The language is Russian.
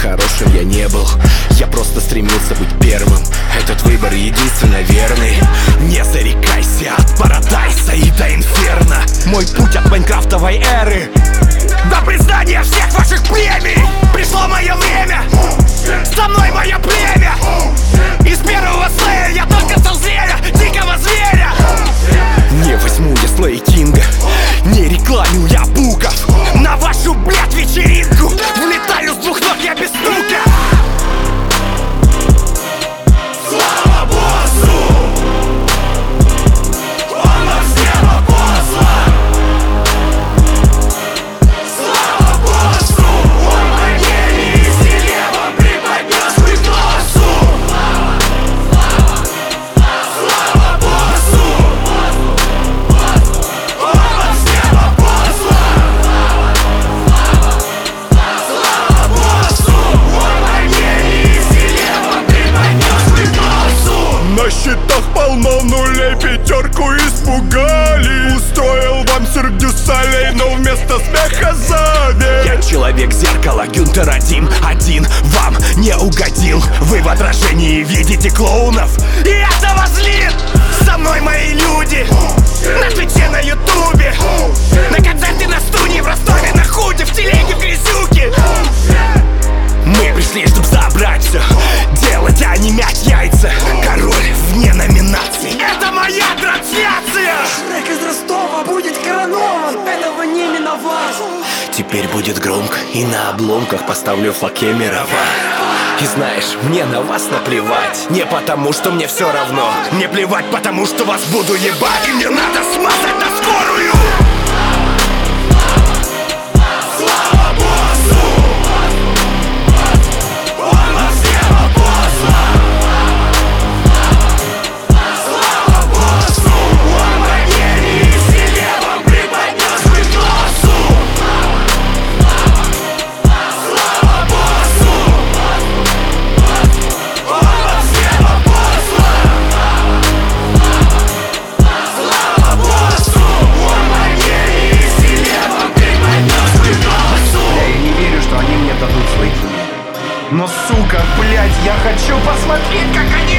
хорошим я не был. Я просто стремился быть первым. Этот выбор единственно верный. Не зарекайся от Парадайса и до Инферно. Мой путь от майнкрафтовой эры до признания всех ваших премий. Пришло мое время, со мной мое племя. Из первого слэя я только стал зверя, дикого зверя. Не возьму я слэй Кинга, не рекламил я буков. На вашу, блядь, вечеринку влетаю с двух ног я без стука. Слава боссу! Он нам с неба послан! Слава боссу! Он на гении с небом преподнес свой глазу! Слава боссу! Он нам с неба послан! Слава боссу! Он на гении с небом преподнес свой глазу! На счетах полно нулей, пятерку испугали. Устроил вам сюрдю солей, но вместо смеха зависть. Я человек-зеркало, Гюнтер один вам не угодил. Вы в отражении видите клоунов, и это вас злит. Со мной мои люди на Твиче, на Ютубе, на концерте на студии в Ростове, на Худе, в телеге, в грязюке. Мы пришли, чтоб забрать все, делать, а не мять яйца. Король вне номинаций, это моя трансляция. Шрек из Ростова будет коронован, этого не миновать. Теперь будет громко, и на обломках поставлю флаг Кемерово. И знаешь, мне на вас наплевать. Не потому, что мне все равно. Мне плевать, потому что вас буду ебать. И мне надо смазать на скорую. Слава боссу! Он нам с неба послан! Слава боссу! Он на гении с небом преподнес свой глазу! Слава боссу! Он нам с неба послан! Слава боссу! Он на гении с небом преподнес свой глазу! Я не верю, что они мне дадут свои деньги. Но, сука, блядь, я хочу посмотреть, как они